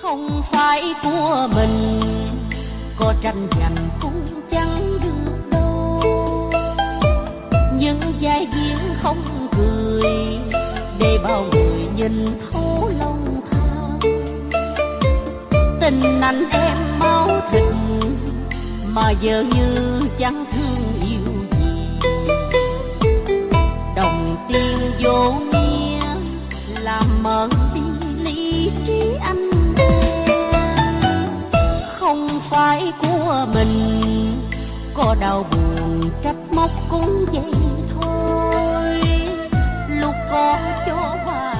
không phải của mình, có tranh giành cũng chẳng được đâu. Những vai diễn không cười để bao người nhìn thấu lòng tham. Tình anh em máu thịt mà giờ như chẳng thương yêu gì. Đồng tiền vô nghĩa làm mờ đi lý trí anh em. Không phải của mình, có đau buồn trách móc cũng vậy thôi. Lúc có cho qua